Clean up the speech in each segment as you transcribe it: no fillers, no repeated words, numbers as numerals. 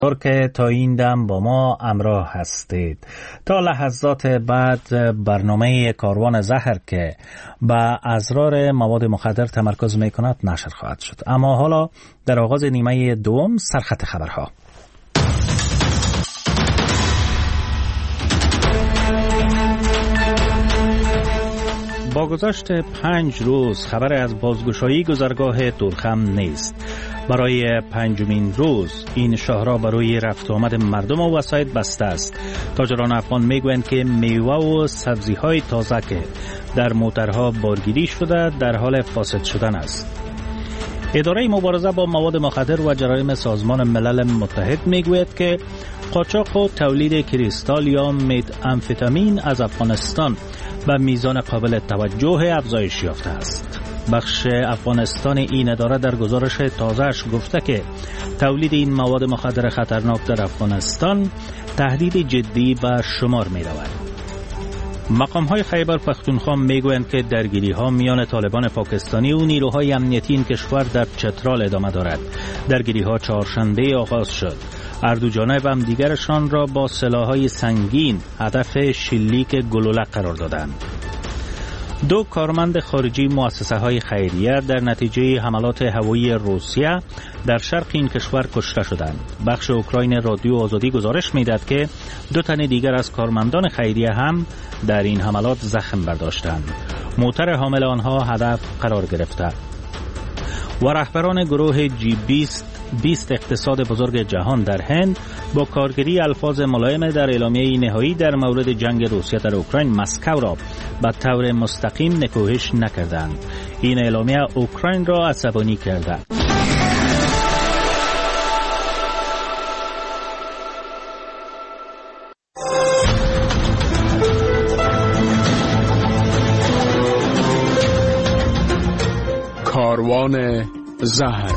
که تا این دم با ما همراه هستید. تا لحظات بعد برنامه کاروان زهر که به اسرار مواد مخدر تمرکز میکند نشر خواهد شد. اما حالا در آغاز نیمه دوم سرخط خبرها. با گذشت 5 روز خبر از بازگشایی گذرگاه دورخم نیست. برای 5مین روز این شاهراه برای رفت آمد مردم و وسایط بسته است. تاجران افغان میگویند که میوه و سبزی‌های تازه که در موترها بارگیری شده در حال فاسد شدن است. اداره مبارزه با مواد مخدر و جرایم سازمان ملل متحد میگوید که قاچاق و تولید کریستال یا متامفتامین از افغانستان به میزان قابل توجه افزایش یافته است. بخش افغانستان این اداره در گزارش تازه‌اش گفته که تولید این مواد مخدر خطرناک در افغانستان تهدید جدی به شمار می رود. مقام‌های خیبر پختونخوا میگویند که درگیری‌ها میان طالبان پاکستانی و نیروهای امنیتی این کشور در چترال ادامه دارد. درگیری‌ها چهارشنبه آغاز شد. هر دو جانب هم دیگرشان را با سلاح‌های سنگین هدف شلیک گلوله قرار دادند. 2 کارمند خارجی مؤسسه‌های خیریه در نتیجه حملات هوایی روسیه در شرق این کشور کشته شدند. بخش اوکراین رادیو آزادی گزارش می‌دهد که 2 تن دیگر از کارمندان خیریه هم در این حملات زخم برداشتند. موتر حامل آنها هدف قرار گرفته. و رهبران گروه G20 اقتصاد بزرگ جهان در هند با کارگیری الفاظ ملایم در اعلامیه نهایی در مورد جنگ روسیه در اوکراین مسکو را به طور مستقیم نکوهش نکردند. این اعلامیه اوکراین را عصبانی کرده. کاروان زهر.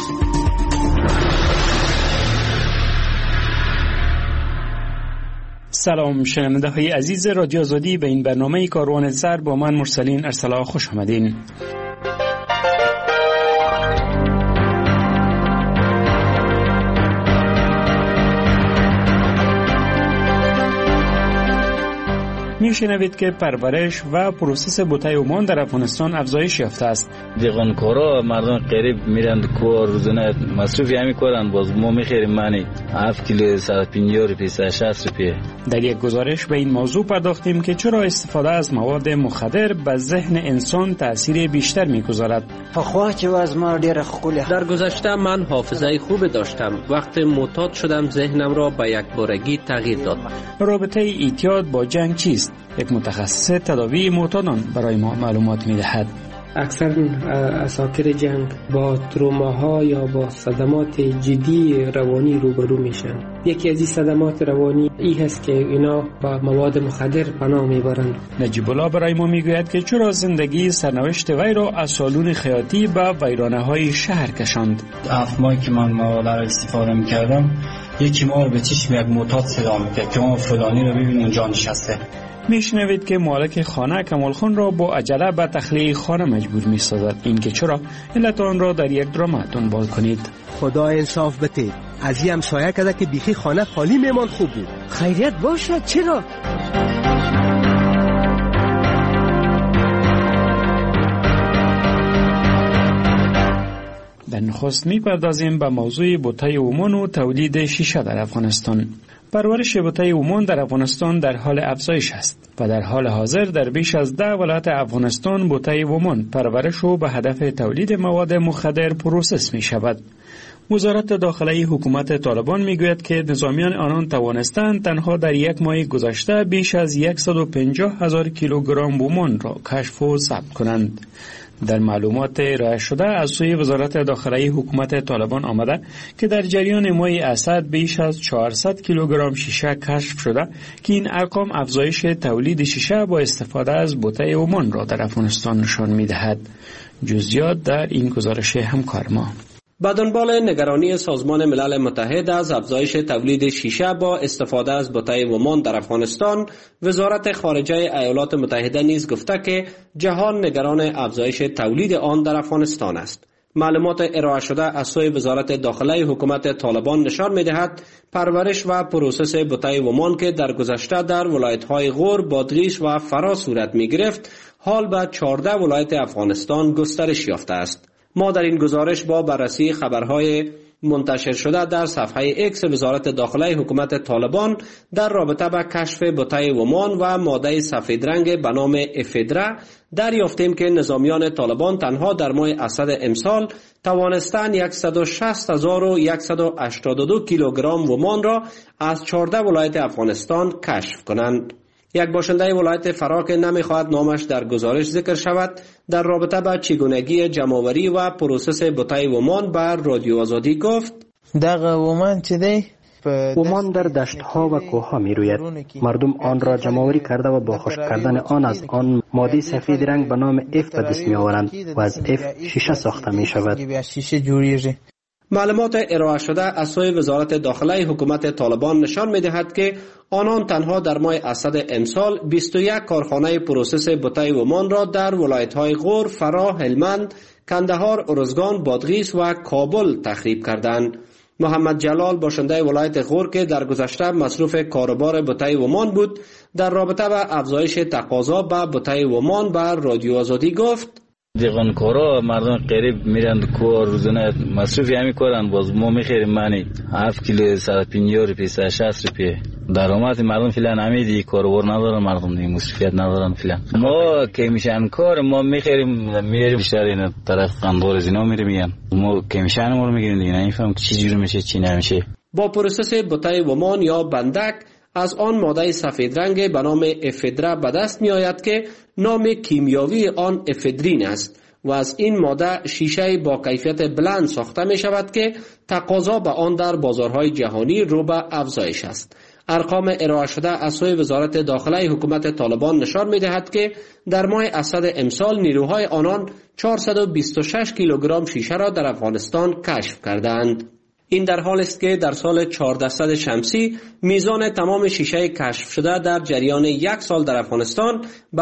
سلام شنونده های عزیز رادیو آزادی، به این برنامه کاروان زهر با من مرسلین ارسلا خوش آمدین. میشنوید که پرورش و پروسس بوته اومان در افغانستان افزایش یافته است. دیغانکارا مردم قریب میرند کو روزانه مصرف همی کردن، باز ما میخریم معنی 7 کیلو 150 روپیه 160 روپیه. در یک گزارش به این موضوع پرداختیم که چرا استفاده از مواد مخدر به ذهن انسان تأثیر بیشتر میگذارد. در گذشته من حافظه خوب داشتم، وقتی معتاد شدم ذهنم را به یک بارگی تغییر داد. رابطه اعتیاد با جنگ چیست؟ یک متخصص تداوی معتادان برای ما معلومات می‌دهد. اکثر اساکر جنگ با تروماها یا با صدمات جدی روانی روبرو میشن. یکی از این صدمات روانی این هست که اینا با مواد مخدر پناه میبرند. نجیب الله برای ما میگوید که چرا زندگی سرنوشت وی را از سالون خیاطی به ویرانه‌های شهر کشاند. 7 ماهی که من مواد را استفاده میکردم، یکی ما رو به چشم یک معتاد صدا میکرد که ما فلانی رو ببین اونجا نشسته. میشنوید که مالک خانه کمال خان را با عجله به تخلیه خانه مجبور می‌سازد. این که چرا، علت آن را در یک درام دنبال کنید. خدا انصاف بده، از این همسایه کده که بیخی خانه خالی میمان خوب بود. خیریت باشد چرا؟ در نخست می‌پردازیم به موضوع بوته اومان و تولید شیشه در افغانستان. پرورش بوته اومان در افغانستان در حال افزایش است و در حال حاضر در بیش از 10 ولایت افغانستان بوته اومان پرورش و به هدف تولید مواد مخدر پروسس می شود. وزارت داخلی حکومت طالبان می گوید که نظامیان آنان توانستند تنها در یک ماه گذشته بیش از 150,000 کیلوگرم اومان را کشف و ضبط کنند. در معلومات ارائه شده از سوی وزارت داخلی حکومت طالبان آمده که در جریان ماه اسد بیش از 400 کیلوگرم شیشه کشف شده که این ارقام افزایش تولید شیشه با استفاده از بوته اومان را در افغانستان نشان می‌دهد. جزئیات در این گزارش همکار ما. به دنبال نگرانی سازمان ملل متحد از افزایش تولید شیشه با استفاده از بوته اومان در افغانستان، وزارت خارجه ایالات متحده نیز گفته که جهان نگران افزایش تولید آن در افغانستان است. معلومات ارائه شده از سوی وزارت داخله حکومت طالبان نشان می‌دهد پرورش و پروسس بوته ومان که در گذشته در ولایت‌های غور، بادغیس و فرا صورت می‌گرفت، حال به 14 ولایت افغانستان گسترش یافته است. ما در این گزارش با بررسی خبرهای منتشر شده در صفحه اکس وزارت داخله حکومت طالبان در رابطه با کشف بوته ومان و ماده سفید رنگ به نام افدرا دریافتیم که نظامیان طالبان تنها در ماه اسد امسال توانستند 160,182 کیلوگرم ومان را از 14 ولایت افغانستان کشف کنند. یک باشنده ولایت فرا که نمیخواهد نامش در گزارش ذکر شود در رابطه با چگونگی جمع‌آوری و پروسس بوته ومان بر رادیو آزادی گفت: دغه ومان چې دی ومان در دشت‌ها و کوه‌ها می‌روید. مردم آن را جمع‌آوری کرده و با خشک کردن آن از آن ماده سفید رنگ به نام اف به دست می‌آورند و از اف شیشه ساخته می‌شود. معلومات ارائه شده از سوی وزارت داخله حکومت طالبان نشان می‌دهد که آنان تنها در ماه اسد امسال 21 کارخانه پروسس بوته ومان را در ولایت‌های غور، فرا، هلمند، کندهار، ارزگان، بادغیس و کابل تخریب کردند. محمد جلال باشنده ولایت غور که در گذشته مصروف کاروبار بوته ومان بود، در رابطه با افزایش تقاضا به بوته ومان بر رادیو آزادی گفت: دیغانکارا مردم قریب میرند کو روزانه مصرف همی کردن، باز ما میخریم مانی 7 کیلو 150 روپیه 160 روپیه درآمد مردم فعلا همین کاروبار ندارن، مردم دیگه مصرفیت ندارن فعلا. ما که میشن کار ما میخریم میریم بیشتر این طرف قندور زینا میریم، ما که میشن ما رو میگیریم دیگه نمیفهم چه جوری میشه چی نمیشه. با پروسس بوته ومان یا بندک از آن ماده سفید رنگ به نام افدرا به دست می آید که نام کیمیاوی آن افدرین است و از این ماده شیشه با کیفیت بلند ساخته می شود که تقاضا به آن در بازارهای جهانی رو به افزایش است. ارقام ارائه شده از سوی وزارت داخله حکومت طالبان نشان می دهد که در ماه اسد امسال نیروهای آنان 426 کیلوگرم شیشه را در افغانستان کشف کردند. این در حال است که در سال 1400 شمسی میزان تمام شیشه کشف شده در جریان یک سال در افغانستان به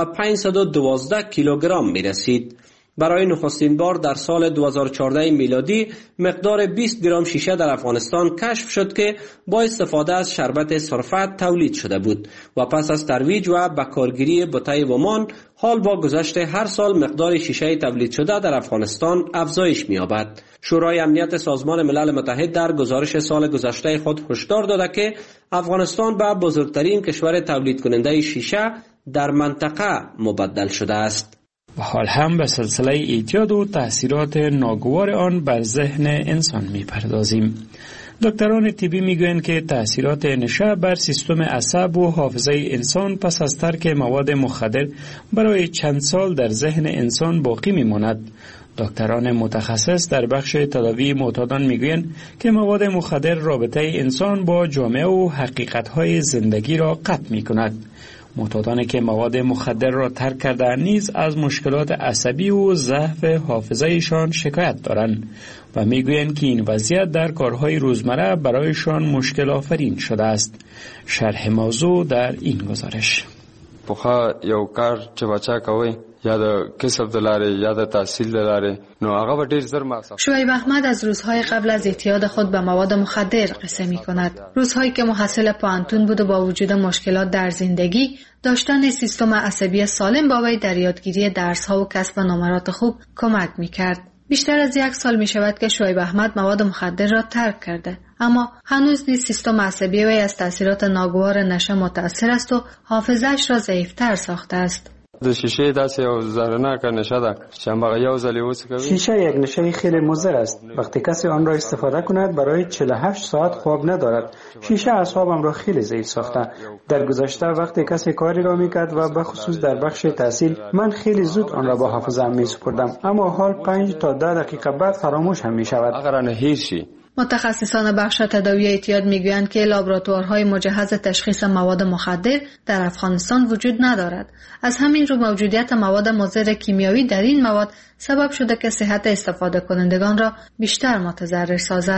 512 کیلوگرم می رسید. برای نخستین بار در سال 2014 میلادی مقدار 20 گرم شیشه در افغانستان کشف شد که با استفاده از شربت سرفت تولید شده بود و پس از ترویج و بکارگیری بوته ومان حال با گذشت هر سال مقدار شیشه تولید شده در افغانستان افزایش می‌یابد. شورای امنیت سازمان ملل متحد در گزارش سال گذشته خود هشدار داده که افغانستان به بزرگترین کشور تولید کننده شیشه در منطقه مبدل شده است. و حال هم به سلسله اعتیاد و تأثیرات ناگوار آن بر ذهن انسان می پردازیم. دکتران طبی می گویند که تأثیرات نشه بر سیستم عصب و حافظه انسان پس از ترک مواد مخدر برای چند سال در ذهن انسان باقی می ماند. دکتران متخصص در بخش تداوی معتادان می گویند که مواد مخدر رابطه انسان با جامعه و حقیقت‌های زندگی را قطع می کند. معتادانی که مواد مخدر را ترک کرده نیز از مشکلات عصبی و ضعف حافظه‌شان شکایت دارند و میگویند که این وضعیت در کارهای روزمره برایشان مشکل آفرین شده است. شرح موضوع در این گزارش. پخوا یو کار چې بچا کوي یا د کسب دلاره یا د تحصیل دلاره نو هغه ډیر زر مصرف. شعیب احمد از روزهای قبل از اعتیاد خود به مواد مخدر قصه می کند. روزهایی که محصل پانتون بود و با وجود مشکلات در زندگی داشتن سیستم عصبی سالم با وی در یادگیری درس‌ها و کسب نمرات خوب کمک می کرد. بیشتر از 1 سال می شود که شعیب احمد مواد مخدر را ترک کرده، اما هنوز نیز سیستم عصبی وی از تاثیرات ناگوار نشه متأثر است و حافظه‌اش را ضعیف‌تر ساخته است. د شیشه داسې یو زهرناکه نشه ده چې هغه یو ځل وڅکوي. شیشه یک نشه خیلی مضر است. وقتی کسی آن را استفاده کند برای 48 ساعت خواب ندارد. شیشه اعصابم را خیلی ضعیف ساخته. در گذشته وقتی کسی کاری را میکرد و به خصوص در بخش تحصیل من خیلی زود آن را با حافظه‌ام میسپردم، اما حال 5 تا 10 دقیقه بعد فراموش هم میشود. اگر نه هیچی. متخصصان بخش تداوی اعتیاد میگویند که لابراتوارهای مجهز تشخیص مواد مخدر در افغانستان وجود ندارد. از همین رو موجودیت مواد مضر کیمیایی در این مواد سبب شده که صحت استفاده کنندگان را بیشتر متضرر سازد.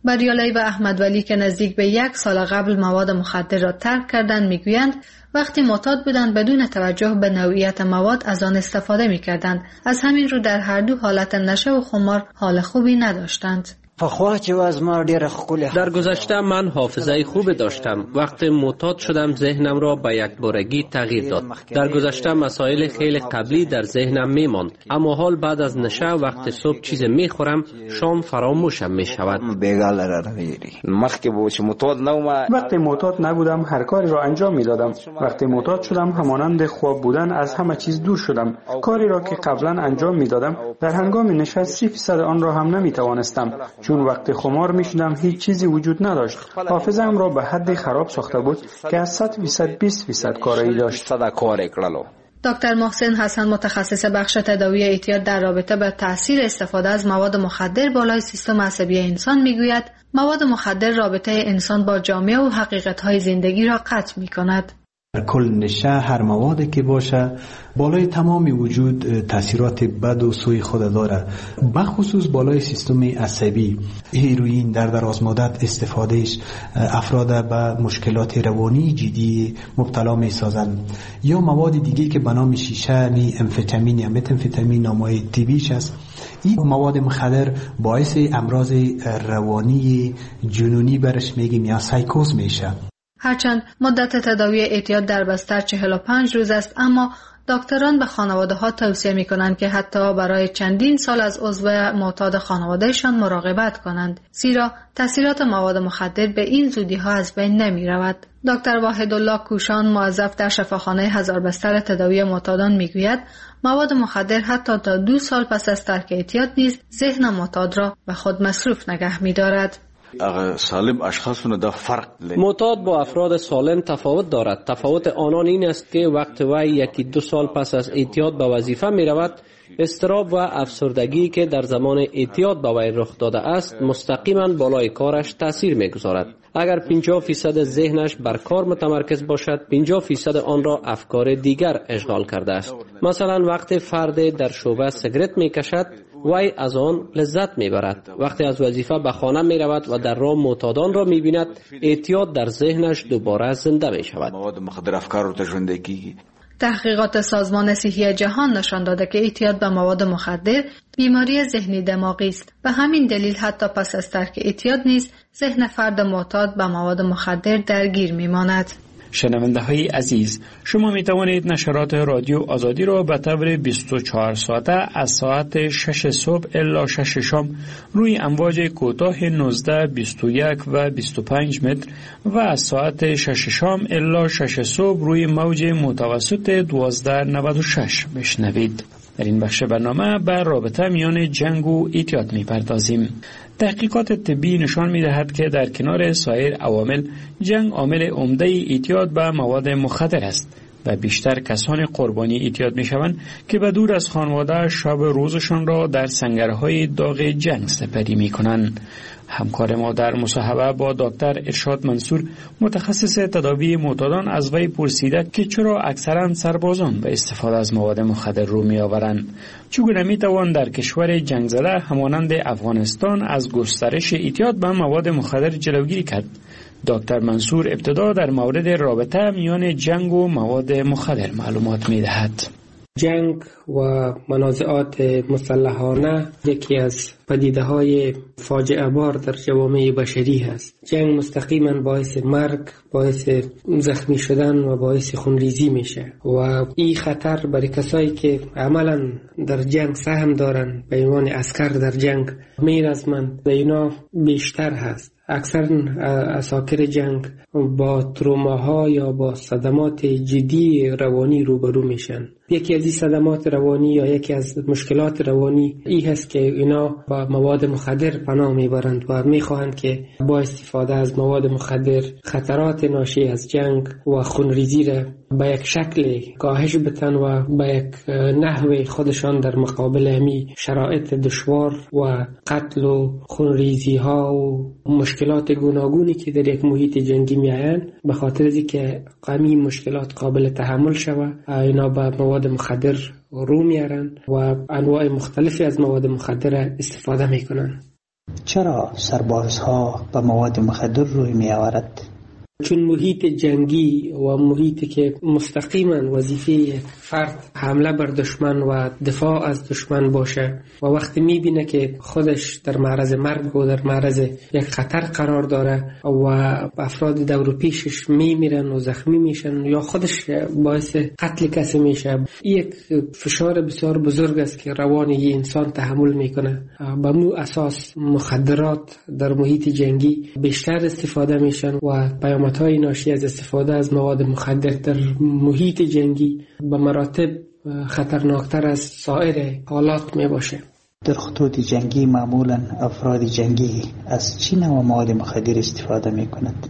بریالی و احمد ولی که نزدیک به 1 سال قبل مواد مخدر را ترک کردند میگویند وقتی معتاد بودند بدون توجه به نوعیت مواد از آن استفاده میکردند. از همین رو در هر دو حالت نشه و خمار حال خوبی نداشتند. در گذشته من حافظه خوب داشتم. وقتی معتاد شدم ذهنم را به یک بارگی تغییر داد. در گذشته مسائل خیلی قبلی در ذهنم میماند، اما حال بعد از نشه وقتی صبح چیز میخورم شام فراموشم میشود. وقتی معتاد نبودم هر کاری را انجام میدادم. وقتی معتاد شدم همانند خواب بودن از همه چیز دور شدم. کاری را که قبلا انجام میدادم در هنگام نشه 30% آن را هم نمیتوانستم، چون وقتی خمار میشدم هیچ چیزی وجود نداشت. حافظه‌ام را به حد خراب ساخته بود که از 100% 20% کاری داشت. دکتر محسن حسن متخصص بخش تداوی اعتیاد در رابطه با تاثیر استفاده از مواد مخدر بالای سیستم عصبی انسان میگوید مواد مخدر رابطه انسان با جامعه و حقیقت‌های زندگی را قطع می‌کند. کل نشه هر موادی که باشه بالای تمام وجود تاثیرات بد و سوی خود داره، بخصوص بالای سیستم عصبی. هیروئین در دراز مدت استفادهش افراد به مشکلات روانی جدی مبتلا می سازند. یا مواد دیگه که به نام شیشه می امفتامین یا متامفتامین نامای طبیش است. این مواد مخدر باعث امراض روانی جنونی برش میگیم یا سایکوز میشه. هرچند مدت تداوی اعتیاد در بستر 45 روز است، اما دکتران به خانواده ها توصیه می کنند که حتی برای چندین سال از عضو معتاد خانوادهشان مراقبت کنند، زیرا تاثیرات مواد مخدر به این زودی ها از بین نمی رود. دکتر واحدالله کوشان موظف در شفاخانه هزار بستر تداوی معتادان می گوید مواد مخدر حتی تا 2 سال پس از ترک اعتیاد نیز ذهن معتاد را به خود مصروف نگه می دارد. معتاد با افراد سالم تفاوت دارد. تفاوت آنان این است که وقتی وی 1-2 سال پس از اعتیاد به وظیفه می رود، اضطراب و افسردگی که در زمان اعتیاد به وی رخ داده است مستقیما بالای کارش تاثیر می گذارد. اگر 50% ذهنش بر کار متمرکز باشد، 50% آن را افکار دیگر اشغال کرده است. مثلا وقتی فرد در شعبه سیگرت می کشد، وی از آن لذت می برد. وقتی از وظیفه به خانه می رود و در راه معتادان را می بیند، اعتیاد در ذهنش دوباره زنده می شود. تحقیقات سازمان صحی جهان نشان داده که اعتیاد به مواد مخدر بیماری ذهنی دماغی است. به همین دلیل حتی پس از ترک اعتیاد نیز ذهن فرد معتاد به مواد مخدر درگیر می ماند. شنونده های عزیز، شما می توانید نشرات رادیو آزادی را به طور 24 ساعته از ساعت 6 صبح الی 6 شام روی امواج کوتاه 19، 21 و 25 متر و از ساعت 6 شام الی 6 صبح روی موج متوسط 1296 بشنوید. در این بخش برنامه به رابطه میان جنگ و اعتیاد می پردازیم. تحقیقات طبی نشان می دهد که در کنار سایر عوامل جنگ عامل عمده اعتیاد به مواد مخدر است و بیشتر کسان قربانی اعتیاد می شوند که به دور از خانواده شب روزشان را در سنگرهای داغ جنگ سپری می کنند. همکار ما در مصاحبه با دکتر ارشاد منصور متخصص تداوی معتادان از وی پرسیده که چرا اکثرا سربازان به استفاده از مواد مخدر رو می آورند. چگونه می توان در کشور جنگ زده همانند افغانستان از گسترش اعتیاد به مواد مخدر جلوگیری کرد؟ دکتر منصور ابتدا در مورد رابطه میان جنگ و مواد مخدر معلومات می دهد. جنگ و منازعات مسلحانه یکی از پدیده‌های فاجعه بار در جوامع بشری هست. جنگ مستقیما باعث مرگ، باعث زخمی شدن و باعث خونریزی میشه و این خطر برای کسایی که عملا در جنگ سهم دارن به عنوان عسکر در جنگ میرزمند اینا بیشتر هست. اکثر اساکر جنگ با تروماها یا با صدمات جدی روانی روبرو میشن. یکی از این صدمات روانی یا یکی از مشکلات روانی این هست که اینا با مواد مخدر پناه میبرند و میخواهند که با استفاده از مواد مخدر خطرات ناشی از جنگ و خونریزی را به یک شکل کاهش بدن و به یک نحو خودشان در مقابل همی شرایط دشوار و قتل و خونریزی ها و مشکلات گوناگونی که در یک محیط جنگی میآیند به خاطر از اینکه همین مشکلات قابل تحمل شود اینا به مواد مخدر رو میارن و انواع مختلفی از مواد مخدر استفاده میکنن. چرا سربازها به مواد مخدر روی می آورد؟ چون محیط جنگی و محیطی که مستقیما وظیفه فرد حمله بر دشمن و دفاع از دشمن باشه و وقتی میبینه که خودش در معرض مرگ و در معرض یک خطر قرار داره و افراد دور و پیشش میمیرن و زخمی میشن یا خودش باعث قتل کسی میشه، یک فشار بسیار بزرگ است که روان یه انسان تحمل میکنه. به مو اساس مخدرات در محیط جنگی بیشتر استفاده میشن و پیامدهای ناشی از استفاده از مواد مخدر در محیط جنگی به مراتب خطرناکتر از سایر حالات می باشه. در خطوط جنگی معمولا افراد جنگی از چه نوع مواد مخدر استفاده می کنند؟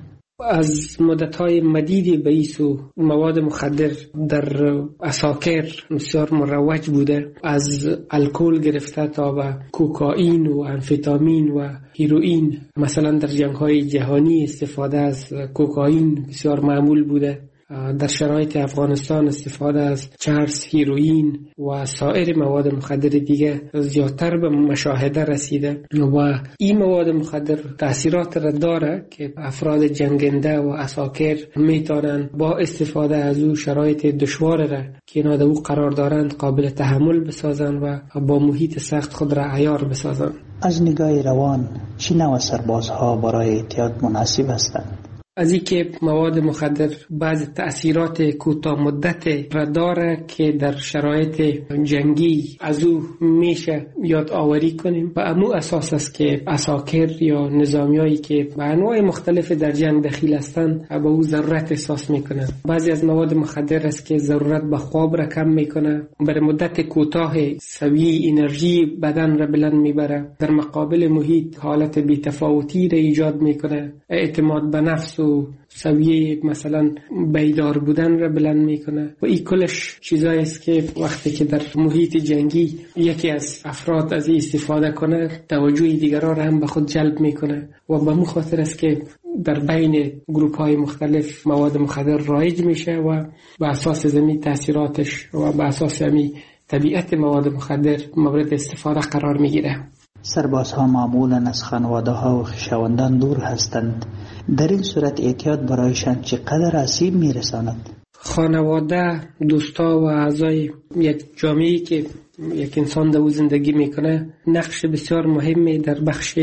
از مدت‌های مدیدی به ایسو مواد مخدر در عساکر بسیار مروج بوده، از الکل گرفته تا به کوکائین و امفتامین و هیروئین. مثلا در جنگ‌های جهانی استفاده از کوکائین بسیار معمول بوده. در شرایط افغانستان استفاده از چرس، هیروئین و سایر مواد مخدر دیگه زیادتر به مشاهده رسیده و این مواد مخدر تأثیرات را داره که افراد جنگنده و عساکر میتونن با استفاده از او شرایط دشوار را که اینا در او قرار دارند قابل تحمل بسازن و با محیط سخت خود را عیار بسازن. از نگاه روان چه نوع سربازها برای اعتیاد مناسب هستند؟ از این که مواد مخدر بعض تأثیرات کوتاه مدت را داره که در شرایط جنگی از او میشه یاد آوری کنیم و امو اساس است که عساکر یا نظامیایی که به انواع مختلف در جنگ دخیل هستند به او ضرورت احساس میکنن. بعضی از مواد مخدر است که ضرورت به خواب را کم میکنه، برای مدت کوتاه سویه انرژی بدن را بلند میبره، در مقابل محیط حالت بی‌تفاوتی را ایجاد میکنه، اعتماد به نفس و سویه مثلا بیدار بودن را بلند میکنه و این کلش چیزایی است که وقتی که در محیط جنگی یکی از افراد از این استفاده کنه توجه دیگران را هم به خود جلب میکنه و به مو خاطر است که در بین گروپ های مختلف مواد مخدر رایج میشه و به اساس زمین تاثیراتش و به اساس زمین طبیعت مواد مخدر مورد استفاده قرار میگیره. سربازها معمولا از خانواده ها و خویشاوندان دور هستند. در این صورت اعتیاد برایشان چقدر آسیب میرساند؟ خانواده، دوستا و اعضای یک جامعه‌ای که یک انسان در او زندگی میکنه نقش بسیار مهمی در بخش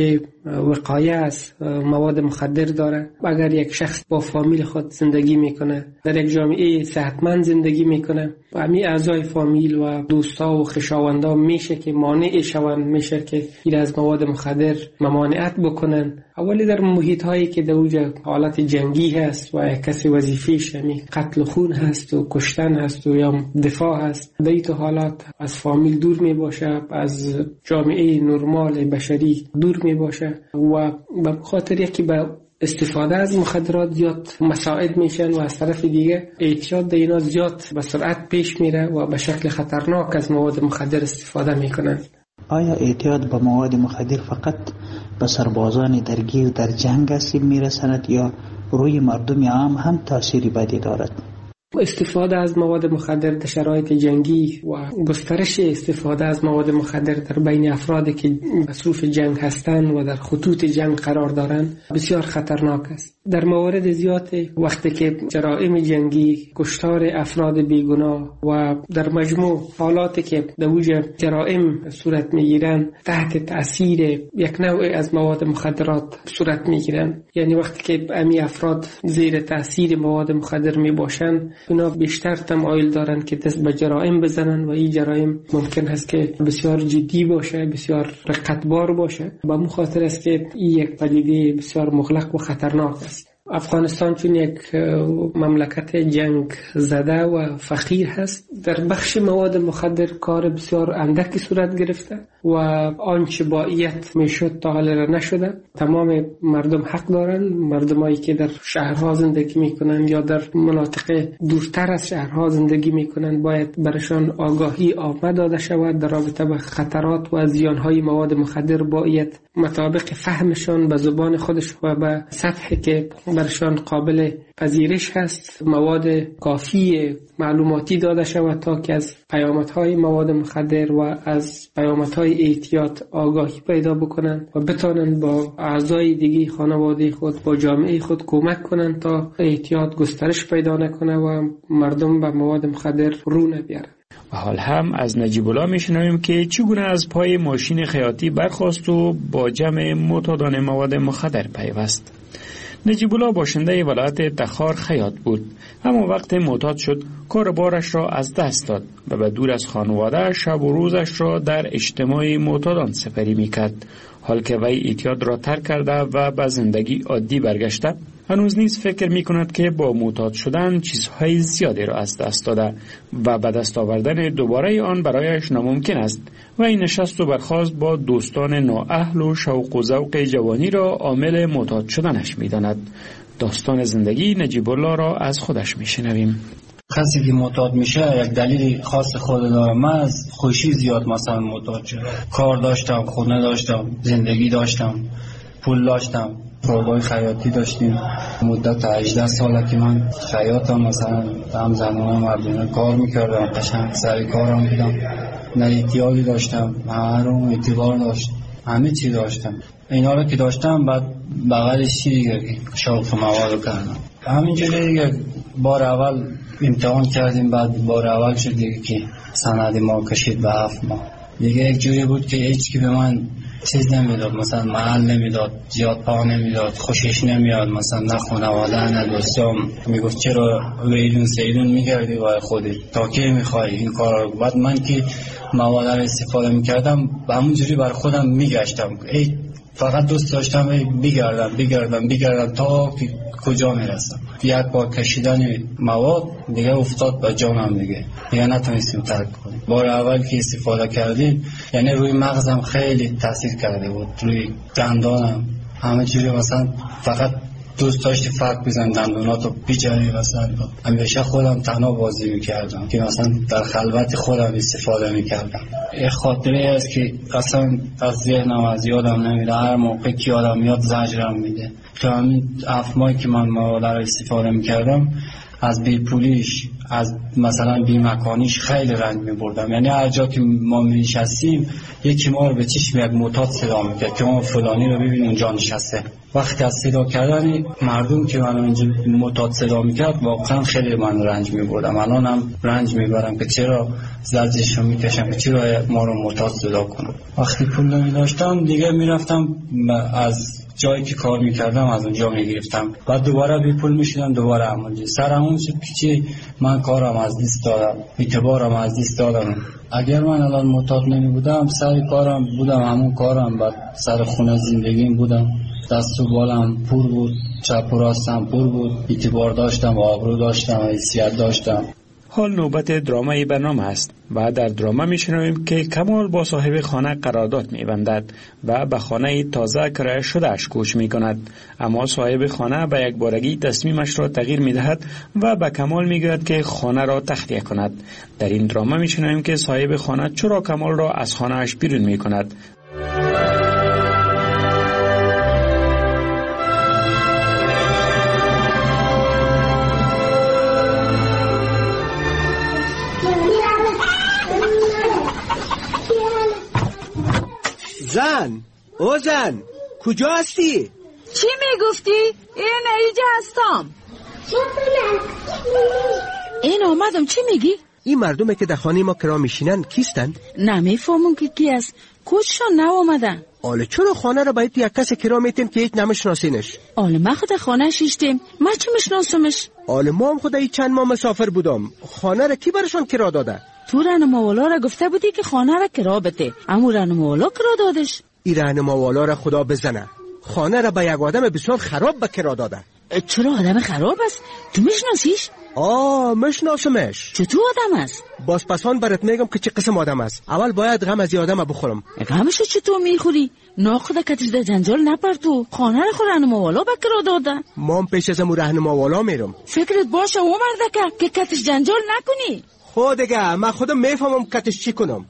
وقایه از مواد مخدر داره. اگر یک شخص با فامیل خود زندگی میکنه، در یک جامعه صحتمند زندگی میکنه و همین اعضای فامیل و دوستا و خویشاوندا میشه که مانع شوند، میشه که این از مواد مخدر ممانعت بکنن. اولی در محیط هایی که در اوجه حالت جنگی هست و کسی وظیفه‌اش قتل و خون هست و کشتن هست و یا دفاع هست، در این حالات از فامیل دور می باشه، از جامعه نرمال بشری دور می باشه و به خاطر یکی به استفاده از مخدرات زیاد مساعد میشن و از طرف دیگه اعتیاد در اینا زیاد به سرعت پیش میره و به شکل خطرناک از مواد مخدر استفاده میکنن. آیا اعتیاد به مواد مخدر فقط به سربازان درگیر در جنگ آسیب میرساند یا روی مردم عام هم تأثیری بدی دارد؟ استفاده از مواد مخدر در شرایط جنگی و گسترش استفاده از مواد مخدر در بین افرادی که مصروف جنگ هستند و در خطوط جنگ قرار دارند بسیار خطرناک است. در موارد زیاد وقتی که جرائم جنگی، کشتار افراد بیگناه و در مجموع حالاتی که در اوج جرائم صورت میگیرند تحت تأثیر یک نوع از مواد مخدرات صورت میگیرند، یعنی وقتی که امی افراد زیر تأثیر مواد مخدر می باشند اونا بیشتر تمایل دارن که دست به جرائم بزنن و این جرائم ممکن است که بسیار جدی باشه، بسیار رقتبار باشه. با این خاطر است که این یک پدیده بسیار مغلق و خطرناک است. افغانستان چون یک مملکت جنگ زده و فقیر هست، در بخش مواد مخدر کار بسیار اندکی صورت گرفته و آنچه باید میشد تا حال را نشده. تمام مردم حق دارن، مردمایی که در شهرها زندگی میکنن یا در مناطق دورتر از شهرها زندگی میکنن باید برشان آگاهی عامه داده شود در رابطه با خطرات و زیانهای مواد مخدر. باید مطابق فهمشان به زبان خودش و به سطحی که برشان قابل پذیرش هست مواد کافی معلوماتی داده شود تا که از پیامدهای مواد مخدر و از پیامدهای احتیاط آگاهی پیدا بکنند و بتانند با اعضای دیگه خانواده خود با جامعه خود کمک کنند تا احتیاط گسترش پیدا نکنه و مردم به مواد مخدر رو نبیارند. و حال هم از نجیب الله میشنویم که چگونه از پای ماشین خیاطی برخاست و با جمع معتادان مواد مخدر پیوست. نجیب الله باشنده ولایت تخار خیاط بود، اما وقت معتاد شد کار بارش را از دست داد و به دور از خانواده شب و روزش را در اجتماع معتادان سپری میکرد. حال که وی اعتیاد را ترک کرده و به زندگی عادی برگشته، هنوز نیز فکر می کند که با معتاد شدن چیزهای زیادی را از دست داده و به دست آوردن دوباره آن برایش ناممکن است و این نشست و برخاست با دوستان نااهل و شوق و ذوق جوانی را عامل معتاد شدنش می داند. داستان زندگی نجیب الله را از خودش می شنویم. کسی که معتاد میشه یک دلیل خاص خود داره. من از خوشی زیاد مثلا معتاد شدم. کار داشتم، خونه داشتم، زندگی داشتم، پول داشتم، کارگاه خیاطی داشتیم. مدت 18 ساله که من خیاطم، مثلا هم زنانه مردونه کار میکردم، قشنگ سر کارم بودم، نه احتیاجی داشتم، هرون اعتبار داشت، همه چی داشتم. اینا رو که داشتم بعد بغلش چی دیگه شوق مواد کردم. همینجوری دیگه بار اول امتحان کردیم، بعد بار اول شد دیگه که سند ما کشید به 7 ماه. دیگه یک جوری بود که هیچ کی به من چیز نمیداد، مثلا محل نمیداد، زیاد پا نمیداد، خوشش نمیاد، مثلا نه خانواده نه دوستام. میگفت چرا ویلون سیلون میگردی برای خودت، تا کی میخوای این کارا رو؟ بعد من که مواد رو استفاده میکردم همونجوری بر خودم میگشتم، فقط دوست داشتم بگردم تا که کجا میرسم. یک بار کشیدن مواد دیگه افتاد به جانم، دیگه نتونستیم ترک کنیم. بار اول که استفاده کردیم یعنی روی مغزم خیلی تاثیر کرده بود، روی دندانم همه چیزی، مثلا فقط دوست داشتی فرق بزن دندوناتو بیجاری وسط. همیشه خودم تنها بازی میکردم که مثلا در خلوت خودم استفاده میکردم. یه خاطره است که اصلا از ذهنم از یادم نمیره، هر موقع که یادم میاد زجرم میده. تو همین 7 ماهی که من مواد رو استفاده میکردم از بیپولیش، از مثلا بیمکانیش خیلی رنج میبردم. یعنی هر جا که ما میشستیم یکی ما رو به چشم یک معتاد صدا میکرد که ما فلانی رو ببین اونجا نشسته. وقتی از صدا کردن مردم که منو اینجا معتاد صدا میکرد واقعا خیلی من رنج میبردم. الانم رنج میبرم که چرا زجرش رو میکشم، که چرا ما رو معتاد صدا کنم. وقتی پول نمیداشتم دیگه میرفتم از جایی که کار میکردم از اونجا میگرفتم، بعد دوباره بی پول میشدم، دوباره همونجا سر همون شد که چی من کارم از دست دادم، اعتبارم از دست دادم. اگر من الان معتاد نمی بودم سر کارم بودم، همون کارم، بعد سر خونه زندگیم بودم، دست و بالم پور بود، چپ و راستم پور بود، اعتبار داشتم، آبرو داشتم، حیثیت داشتم. حال نوبت درامای برنامه است و در دراما میشنویم که کمال با صاحب خانه قرارداد میبندد و به خانه تازه کرایه شدهش کوچ میکند، اما صاحب خانه به یک بارگی تصمیمش را تغییر میدهد و به کمال میگوید که خانه را تخلیه کند. در این دراما میشنویم که صاحب خانه چرا کمال را از خانه اش بیرون میکند. زن کجا هستی؟ چی میگفتی؟ اینجا هستم. این آمدم. چی میگی؟ این مردمه که در خانه ما کرا میشینن کیستن؟ نمیفهمم که کی است. کجشان نآمدن؟ آله چرا خانه رو باید یک کس کرا میتیم که هیچ نمیشناسینش؟ آله ما خود خانه شیشتیم، ما چی میشناسمش؟ آله ما هم خود چند ماه مسافر بودم. خانه رو کی برشان کرا داده؟ تو رهنماوالا را گفته بودی که خانه را کرا بده، اما رهنماوالا کرا دادش. این رهنماوالا را خدا بزنه، خانه را به یک آدم بسیار خراب به کرا داده. چرا آدم خراب است؟ تو میشناسیش؟ میشناسمش. چطور آدم است؟ باز پسان برات میگم که چه قسم آدم است. اول باید غم از این آدم بخورم. غمشو چطور میخوری؟ ناخدا کتش در جنجال نپرتو، خانه را خود رهنماوالا به کرا داده. ما هم پیش از امو رهنماوالا میرم. فکرت باشه او مردکه که کتش جنجال نکنی. خود دیگه من خودم میفهمم کتش چی کنم.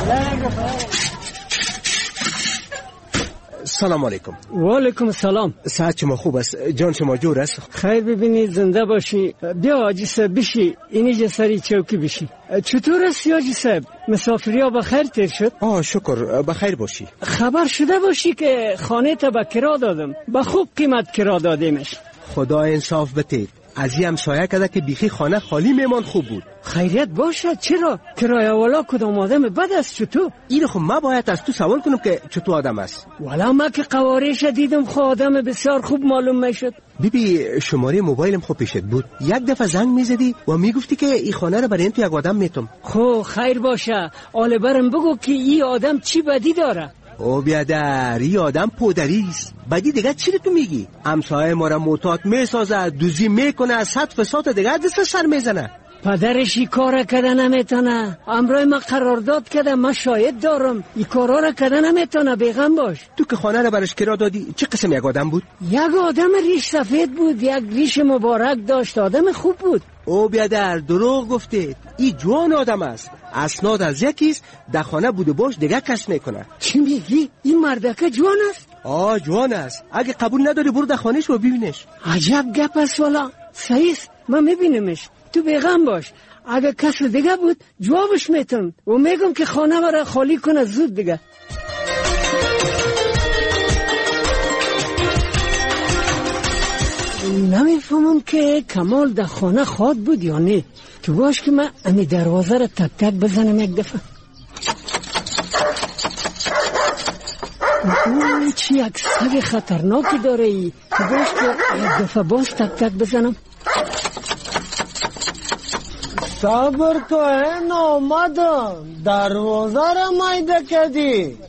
سلام علیکم. و علیکم السلام. صحت شما خوب است؟ جان شما جور است؟ خیر ببینید، زنده باشی. بیا حاجی صاحب بشی، اینجا سری چوکی بشی. چطور است حاجی صاحب؟ مسافری ها بخیر تیر شد؟ شکر، بخیر باشی. خبر شده باشی که خانه تا به کرا دادم، به خوب قیمت کرا دادیمش. خدا انصاف بده. از این همسایه کده که بیخی خانه خالی میمان خوب بود. خیریت باشد. چرا؟ کرایه والا کدام آدم بد است چطور؟ این خب ما باید از تو سوال کنم که چطور آدم است. والا ما که قوارش دیدم خود آدم بسیار خوب معلوم میشد. بیبی شماره موبایلم خوب پیشت بود. یک دفعه زنگ میزدی و میگفتی که این خانه رو برای تو یک آدم میتم. خب خیر باشه. آله برم بگو که این آدم چی بدی داره. او بیادر، این آدم پودریست. بدی دیگه چی تو میگی؟ همسایه ما را معتاد میسازه، دوزی میکنه، 100% دیگه دست سر میزنه. پدرش این کار کده نمیتونه. امروز ما قرارداد کده، ما شاهد دارم. این کارا را کده نمیتونه. بیغم باش. تو که خانه را برش کرا دادی چه قسم یک آدم بود؟ یک آدم ریش سفید بود، یک ریش مبارک داشت، آدم خوب بود. او بیادر دروغ گفتید. این جوان آدم است. اسناد از یکیست، در خانه بوده باش دیگه کس میکنه. چی میگی؟ این مردکه جوان است؟ جوان است. اگه قبول نداری برو در خانهش و ببینش. عجب گپ است والا. صحیح است، من میبینمش. تو بیغم باش. اگه کس دیگه بود جوابش میتم و میگم که خانه مرا خالی کنه زود دیگه. نمیفهمم که کمال در خانه خواد بود یا نه. تو باش که من امی دروازه را تک تک بزنم یک دفعه. چی یک سگ خطرناکی داره ای. تو باش که یک دفعه باز تک تک بزنم. صبر تو این آمدم، دروازه را مایده کردی.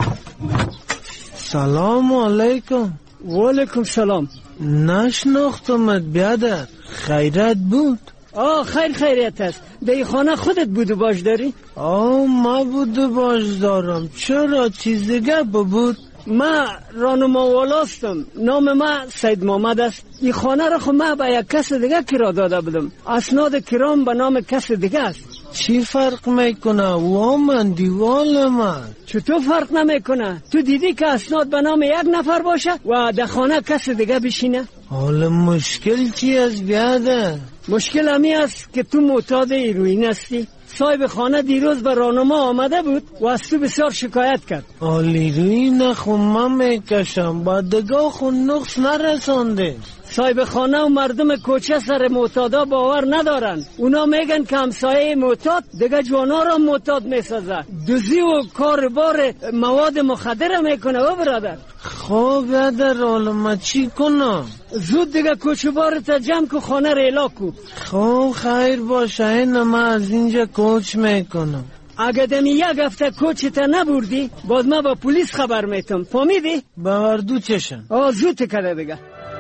سلام علیکم. و علیکم سلام. نشناختمت بیادر، خیرت بود؟ خیریت است. در خانه خودت بود و باش داری؟ ما بود و باش دارم. چرا چیز دیگه بود؟ ما رانما والاستم. نام ما سید محمد است. این خانه را خود ما به یک کس دیگه کرا داده بودم. اسناد کرام به نام کس دیگه است. چی فرق میکنه؟ و من دیوال من. چطور فرق نمیکنه؟ تو دیدی که اسناد به نام یک نفر باشه و در خانه کس دیگه بشینه؟ حالا مشکل چی است بیاده؟ مشکل همی است که تو معتاد هیروئین هستی. صاحب خانه دیروز به راهنما آمده بود و از تو بسیار شکایت کرد. هیروئین خو من میکشم، با دگاه خو نقص نرسانده. صاحب خانه و مردم کوچه سر معتادا باور ندارن. اونا میگن که همسایه معتاد دیگه جوانا را معتاد میسازه. دوزی و کار بار مواد مخدر میکنه و برادر. خب بیادر حالا ما چی کنم؟ زود دیگه کوچه بارت جمع که خانه ریلا کو. خب خیر باشه، این ما از اینجا کوچ میکنم. اگه دمی یک هفته کوچت نبردی باز ما با پلیس خبر میتم. فهمیدی؟ باوردو چشم. زود کرده دیگه.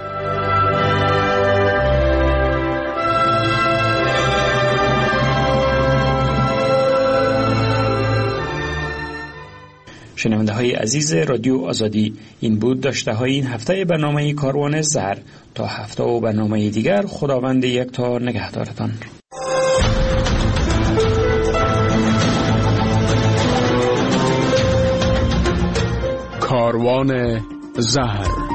شنونده های عزیز رادیو آزادی، این بود داشته های این هفته برنامه کاروان زهر. تا هفته و برنامه دیگر، خداوند یکتا نگهدارتان. کاروان زهر.